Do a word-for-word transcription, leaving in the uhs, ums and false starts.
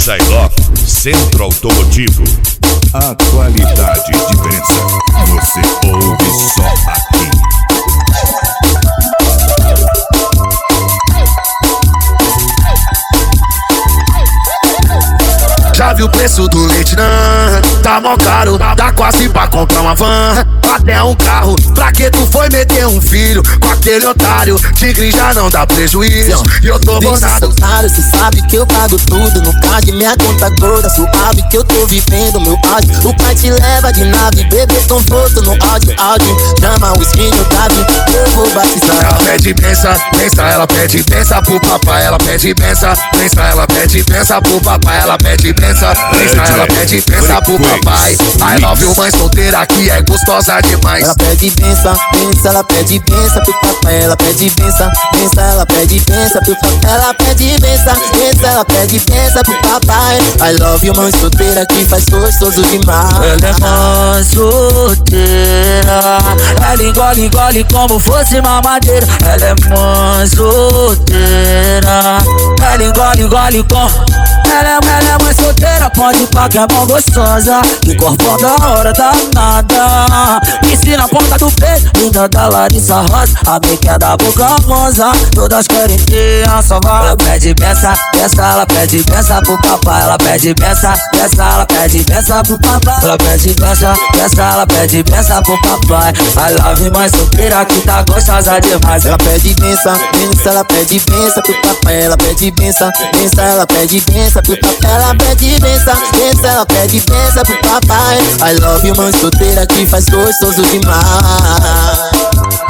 Psylocke, Centro Automotivo. A qualidade e diferença você ouve só aqui. Já viu o preço do leite, não? Tá mó caro, dá quase pra comprar uma van, até um carro. Pra que tu foi meter um filho com aquele otário? Tigre já não dá prejuízo e eu tô bolado. Cê sabe que eu pago tudo no card, minha conta gorda. Suave que eu tô vivendo meu áudio. O pai te leva de nave, bebê conforto no áudio. Áudio, chama o skin, eu tava, eu vou batizar. Ela pede benção, benção, ela pede benção pro papai. Ela pede benção, benção, ela pede benção pro papai. Ela pede benção, benção, ela pede benção pro papai. I love you, mãe solteira que é gostosa demais. Ela pede benção, benção, ela pede benção pro papai. Ela pede benção, benção, ela pede benção pro papai. Ela pede benção, benção, ela pede benção pro papai. I love you, mãe solteira que faz gostoso demais. Ela é mãe solteira, ela engole, engole como fosse mamadeira. Ela é mãe solteira, ela engole, engole com... Ela é, ela é mãe solteira, pode pá que é mão gostosa. Que corpão da hora danada. Piscina na ponta do peito, linda da Larissa Rosa. A bica é da boca rosa, todas querem ter a salvar. Ela pede benção, benção, ela pede benção pro papai. Ela pede benção, benção, ela pede benção pro papai. Ela pede benção, benção, ela pede benção pro papai. I love mãe solteira que tá gostosa demais. Ela pede benção, benção, ela pede benção pro papai. Ela pede benção, benção, ela pede benção pro papai. Ela pede benção, benção, ela pede benção pro papai. I love you, mãe solteira que faz gostoso demais.